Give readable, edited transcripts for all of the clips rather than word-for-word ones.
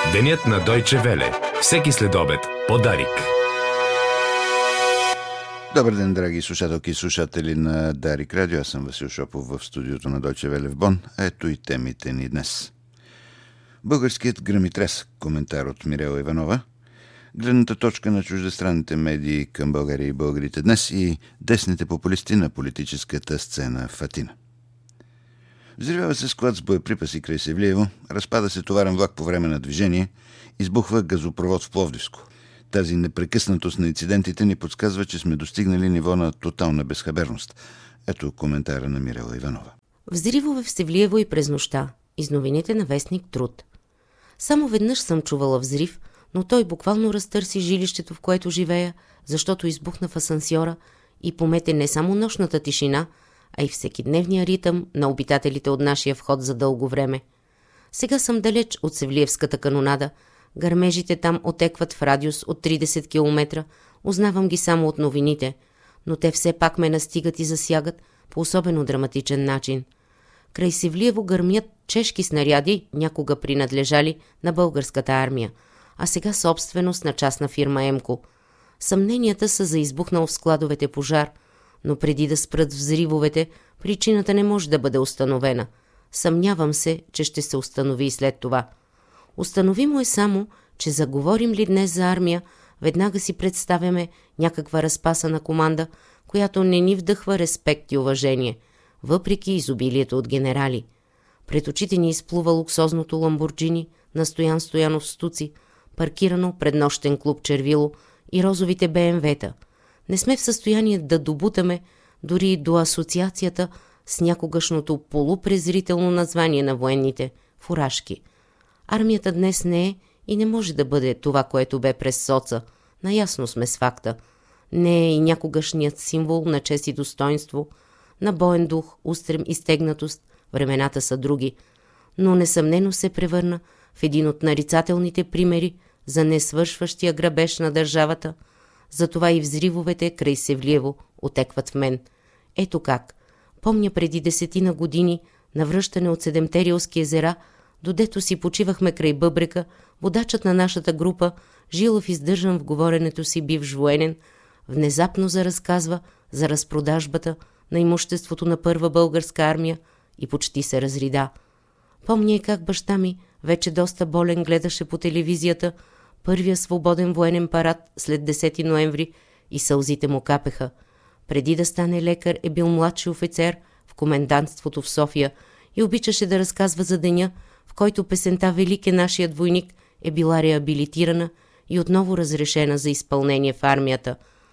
Денят на Дойче Веле. Всеки следобед. Подарик. Добър ден, драги слушателки и слушатели на Дарик Радио. Аз съм Васил Шопов в студиото на Дойче Веле в Бон. Ето и темите ни днес. Българският гръмитрес. Коментар от Мирела Иванова. Гледната точка на чуждестранните медии към България и българите днес и десните популисти на политическата сцена в Атина. Взривява се склад с боеприпаси край Севлиево, разпада се товарен влак по време на движение, избухва газопровод в Пловдивско. Тази непрекъснатост на инцидентите ни подсказва, че сме достигнали ниво на тотална безхаберност. Ето коментара на Мирела Иванова. Взривове в Севлиево и през нощта. Из новините на вестник Труд. Само веднъж съм чувала взрив, но той буквално разтърси жилището, в което живея, защото избухна в асансьора и помете не само нощната тишина, а и всекидневния ритъм на обитателите от нашия вход за дълго време. Сега съм далеч от Севлиевската канонада, гърмежите там отекват в радиус от 30 км, узнавам ги само от новините, но те все пак ме настигат и засягат по особено драматичен начин. Край Севлиево гърмят чешки снаряди, някога принадлежали на българската армия, а сега собственост на частна фирма Емко. Съмненията са за избухнал в складовете пожар, но преди да спрат взривовете, причината не може да бъде установена. Съмнявам се, че ще се установи и след това. Установимо е само, че заговорим ли днес за армия, веднага си представяме някаква разпасана команда, която не ни вдъхва респект и уважение, въпреки изобилието от генерали. Пред очите ни изплува луксозното ламборджини на Стоян Стоянов Стуци, паркирано пред нощен клуб Червило и розовите БМВ-та. Не сме в състояние да добутаме дори до асоциацията с някогашното полупрезрително название на военните – фуражки. Армията днес не е и не може да бъде това, което бе през соца. Наясно сме с факта. Не е и някогашният символ на чест и достоинство, на боен дух, устрем и стегнатост. Времената са други. Но несъмнено се превърна в един от нарицателните примери за несвършващия грабеж на държавата. Затова и взривовете край Севлиево отекват в мен. Ето как. Помня преди 10 години, навръщане от 7-те Рилски езера, додето си почивахме край бъбрека, водачът на нашата група, жилав издържан в говоренето си бивш военен, внезапно заразказва за разпродажбата на имуществото на първа българска армия и почти се разрида. Помня и как баща ми, вече доста болен, гледаше по телевизията първия свободен военен парад след 10 ноември и сълзите му капеха. Преди да стане лекар е бил младши офицер в комендантството в София и обичаше да разказва за деня, в който песента «Велик е нашият войник» е била реабилитирана и отново разрешена за изпълнение в армията.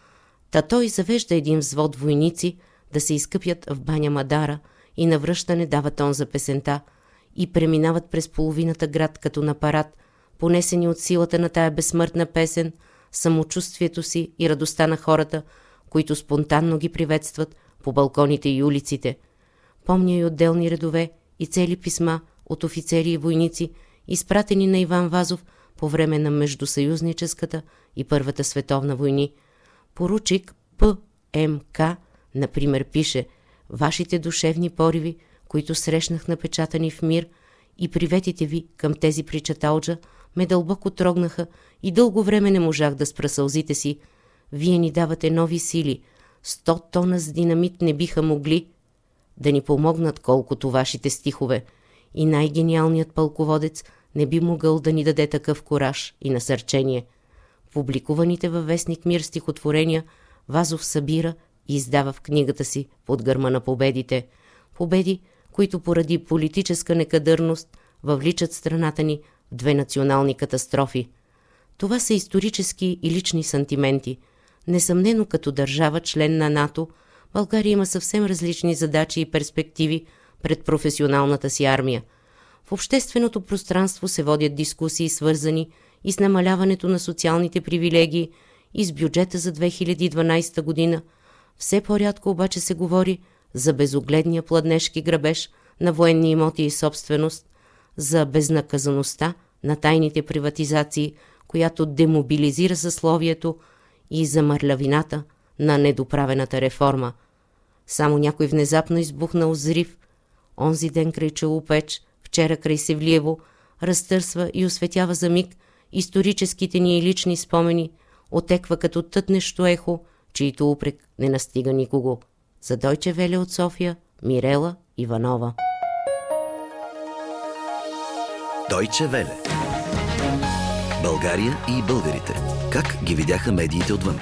Та той завежда един взвод войници да се изкъпят в баня Мадара и на връщане дава тон за песента и преминават през половината град като на парад, понесени от силата на тая безсмъртна песен, самочувствието си и радостта на хората, които спонтанно ги приветстват по балконите и улиците. Помня и отделни редове и цели писма от офицери и войници, изпратени на Иван Вазов по време на Междусъюзническата и Първата световна войни. Поручик П.М.К. например пише: «Вашите душевни пориви, които срещнах напечатани в мир, и приветите ви към тези причаталджа ме дълбоко трогнаха и дълго време не можах да спра сълзите си. Вие ни давате нови сили. 100 тона с динамит не биха могли да ни помогнат колкото вашите стихове. И най-гениалният пълководец не би могъл да ни даде такъв кураж и насърчение». Публикуваните във вестник Мир стихотворения Вазов събира и издава в книгата си «Под гърма на победите». Победи, които поради политическа некадърност въвличат страната ни в 2 национални катастрофи. Това са исторически и лични сантименти. Несъмнено като държава, член на НАТО, България има съвсем различни задачи и перспективи пред професионалната си армия. В общественото пространство се водят дискусии, свързани и с намаляването на социалните привилегии и с бюджета за 2012 година. Все по-рядко обаче се говори за безогледния пладнешки грабеж на военни имоти и собственост, за безнаказаността на тайните приватизации, която демобилизира съсловието, и за мърлявината на недоправената реформа. Само някой внезапно избухнал взрив, онзи ден край Челопеч, вчера край Севлиево, разтърсва и осветява за миг историческите ни и лични спомени, отеква като тътнещо ехо, чието упрек не настига никого. За Дойче Веле от София, Мирела Иванова. Дойче Веле. България и българите. Как ги видяха медиите отвън?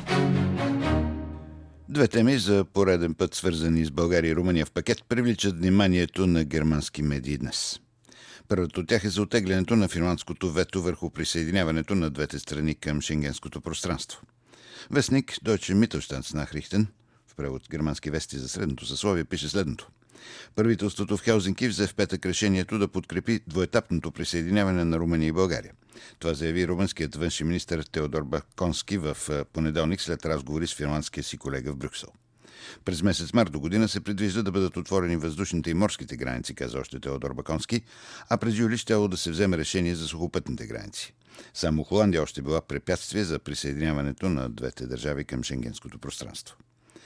Две теми за пореден път, свързани с България и Румъния в пакет, привличат вниманието на германски медии днес. Първото от тях е за оттеглянето на финландското вето върху присъединяването на двете страни към шенгенското пространство. Вестник Deutsche Mittelstandsnachrichten, в превод германски вести за средното съсловие, пише следното. Правителството в Хелзинки взе в петък решението да подкрепи двоетапното присъединяване на Румъния и България. Това заяви румънският външен министър Теодор Баконски в понеделник след разговори с финландския си колега в Брюксел. През месец март до година се предвижда да бъдат отворени въздушните и морските граници, каза още Теодор Баконски, а през юли щяло да се вземе решение за сухопътните граници. Само Холандия още била препятствие за присъединяването на двете държави към шенгенското пространство.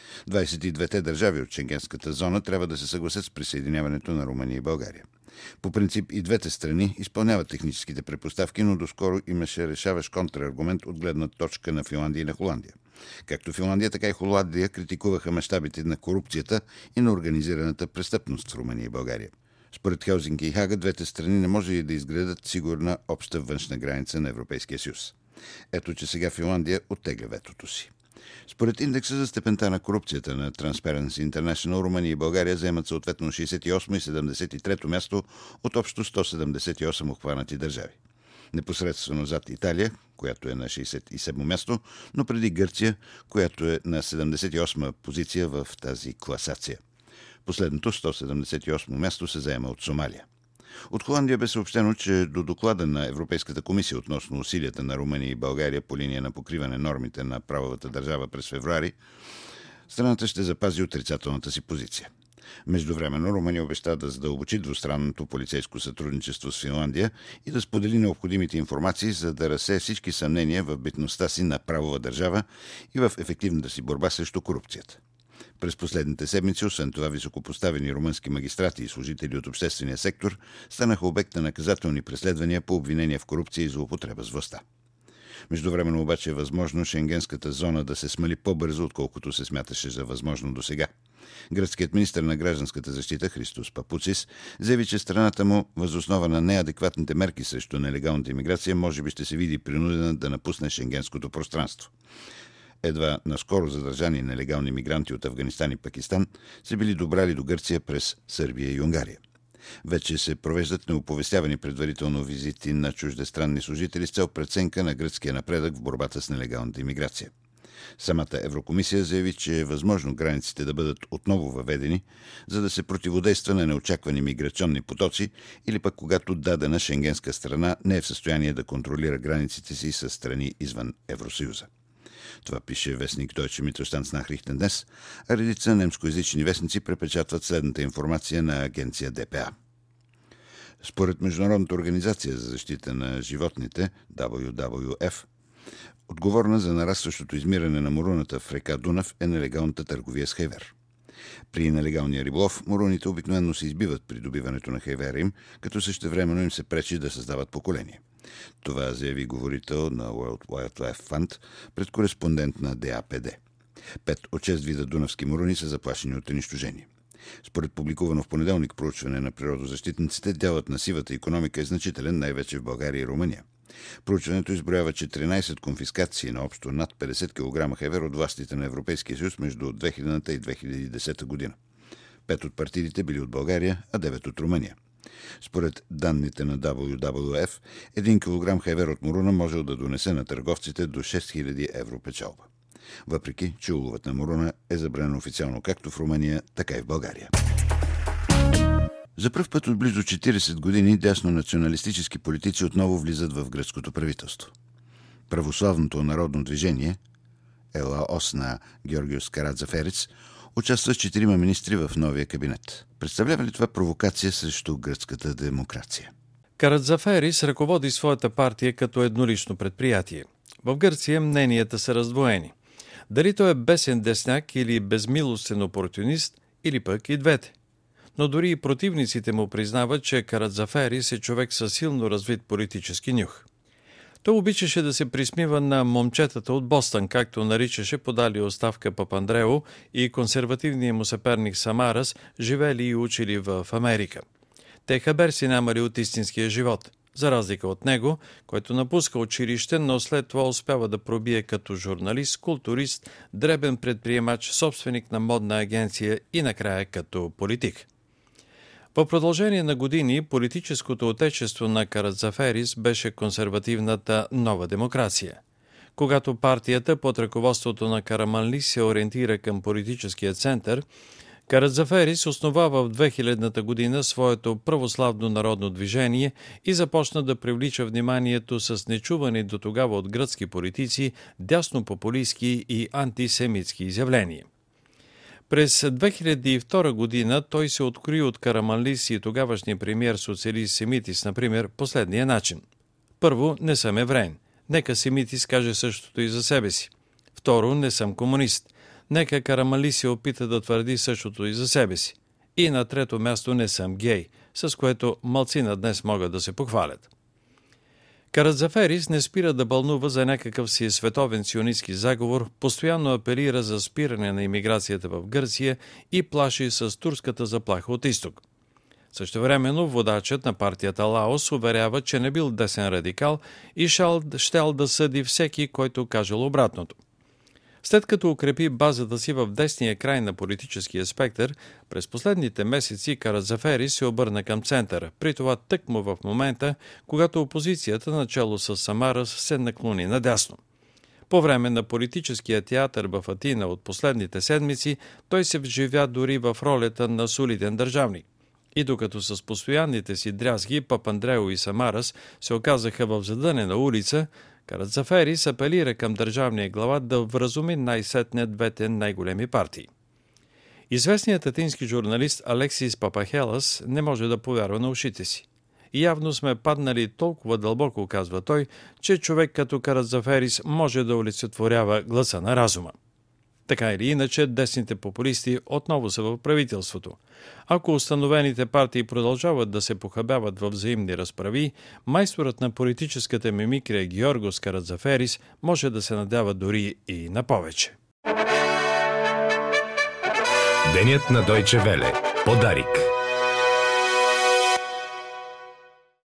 22-те държави от шенгенската зона трябва да се съгласят с присъединяването на Румъния и България. По принцип и двете страни изпълняват техническите предпоставки, но доскоро имаше решаващ контраргумент от гледна точка на Финландия и на Холандия. Както Финландия, така и Холандия критикуваха мащабите на корупцията и на организираната престъпност в Румъния и България. Според Хелзинки и Хага, двете страни не може и да изградят сигурна обща външна граница на Европейския съюз. Ето, че сега Финландия оттегля ветото си. Според индекса за степента на корупцията на Transparency International, Румъния и България заемат съответно 68 и 73 място от общо 178 обхванати държави. Непосредствено зад Италия, която е на 67 място, но преди Гърция, която е на 78 позиция в тази класация. Последното 178 място се заема от Сомалия. От Холандия бе съобщено, че до доклада на Европейската комисия относно усилията на Румъния и България по линия на покриване нормите на правовата държава през февруари, страната ще запази отрицателната си позиция. Междувременно Румъния обеща да задълбочи двустранното полицейско сътрудничество с Финландия и да сподели необходимите информации, за да разсее всички съмнения в битността си на правова държава и в ефективната си борба срещу корупцията. През последните седмици, освен това, високопоставени румънски магистрати и служители от обществения сектор станаха обект на наказателни преследвания по обвинения в корупция и злоупотреба с властта. Междувременно обаче е възможно шенгенската зона да се смали по-бързо, отколкото се смяташе за възможно досега. Гръцкият министър на гражданската защита Христос Папуцис заяви, че страната му, въз основа на неадекватните мерки срещу нелегалната имиграция, може би ще се види принудена да напусне шенгенското пространство. Едва наскоро задържани нелегални мигранти от Афганистан и Пакистан са били добрали до Гърция през Сърбия и Унгария. Вече се провеждат неоповестявани предварително визити на чуждестранни служители с цел преценка на гръцкия напредък в борбата с нелегалната имиграция. Самата Еврокомисия заяви, че е възможно границите да бъдат отново въведени, за да се противодейства на неочаквани миграционни потоци или пък когато дадена шенгенска страна не е в състояние да контролира границите си с страни извън Евросъюза. Това пише вестник Deutsche Mittelstandsnachrichten днес, а редица немскоязични вестници препечатват следната информация на агенция ДПА. Според Международната организация за защита на животните, WWF, отговорна за нарастващото измиране на моруната в река Дунав е нелегалната търговия с хайвер. При нелегалния риболов моруните обикновено се избиват при добиването на хайвера им, като същевременно им се пречи да създават поколение. Това заяви говорител на World Wildlife Fund пред кореспондент на ДАПД. 5 от 6 вида дунавски моруни са заплашени от унищожение. Според публикувано в понеделник проучване на природозащитниците, делът на сивата икономика е значителен, най-вече в България и Румъния. Проучването изброява 14 конфискации на общо над 50 кг хайвер от властите на Европейския съюз между 2000 и 2010 година. 5 от партидите били от България, а 9 от Румъния. Според данните на WWF, 1 кг хайвер от моруна можел да донесе на търговците до 6000 евро печалба. Въпреки, че уловът на моруна е забранен официално както в Румъния, така и в България. За пръв път от близо 40 години дясно-националистически политици отново влизат в гръцкото правителство. Православното народно движение, ЕЛАОС на Георгиос Карадзаферис, участва с 4 министри в новия кабинет. Представлява ли това провокация срещу гръцката демокрация? Карадзаферис ръководи своята партия като еднолично предприятие. В Гърция мненията са раздвоени. Дали той е бесен десняк или безмилостен опортюнист, или пък и двете. но дори и противниците му признават, че Карадзаферис е човек със силно развит политически нюх. Той обичаше да се присмива на момчетата от Бостън, както наричаше подали оставка Папандрео и консервативния му съперник Самарас, живели и учили в Америка. Те хабер си нямали от истинския живот, за разлика от него, който напуска училище, но след това успява да пробие като журналист, културист, дребен предприемач, собственик на модна агенция и накрая като политик. В продължение на години политическото отечество на Карадзаферис беше консервативната Нова демокрация. Когато партията под ръководството на Караманли се ориентира към политическия център, Карадзаферис основава в 2000-та година своето православно народно движение и започна да привлича вниманието с нечувани до тогава от гръцки политици дяснопопулистски и антисемитски изявления. През 2002 година той се открои от Караманлис и тогавашния премиер социалист Семитис, например, последния начин. Първо, не съм евреин. Нека Семитис каже същото и за себе си. Второ, не съм комунист. Нека Караманлис се опита да твърди същото и за себе си. И на трето място, не съм гей, с което малцина днес могат да се похвалят. Карадзаферис не спира да бълнува за някакъв си световен сионистски заговор, постоянно апелира за спиране на имиграцията в Гърция и плаши с турската заплаха от изток. Същевременно водачът на партията Лаос уверява, че не бил десен радикал и щял да съди всеки, който кажел обратното. След като укрепи базата си в десния край на политическия спектър, през последните месеци Карадзаферис се обърна към центъра, при това тъкмо в момента, когато опозицията начало с Самарас се наклони надясно. По време на политическия театър в Атина от последните седмици той се вживя дори в ролята на солиден държавник. И докато с постоянните си дрязги Папандрео и Самарас се оказаха в задънена улица, Карадзаферис апелира към държавния глава да вразуми най-сетне двете най-големи партии. Известният атински журналист Алексис Папахелас не може да повярва на ушите си. И явно сме паднали толкова дълбоко, казва той, че човек като Карадзаферис може да олицетворява гласа на разума. Така или иначе, десните популисти отново са в правителството. Ако установените партии продължават да се похабяват във взаимни разправи, майсторът на политическата мимикрия Георгос Карадзаферис може да се надява дори и на повече. Денят на Дойче Веле. Подарик.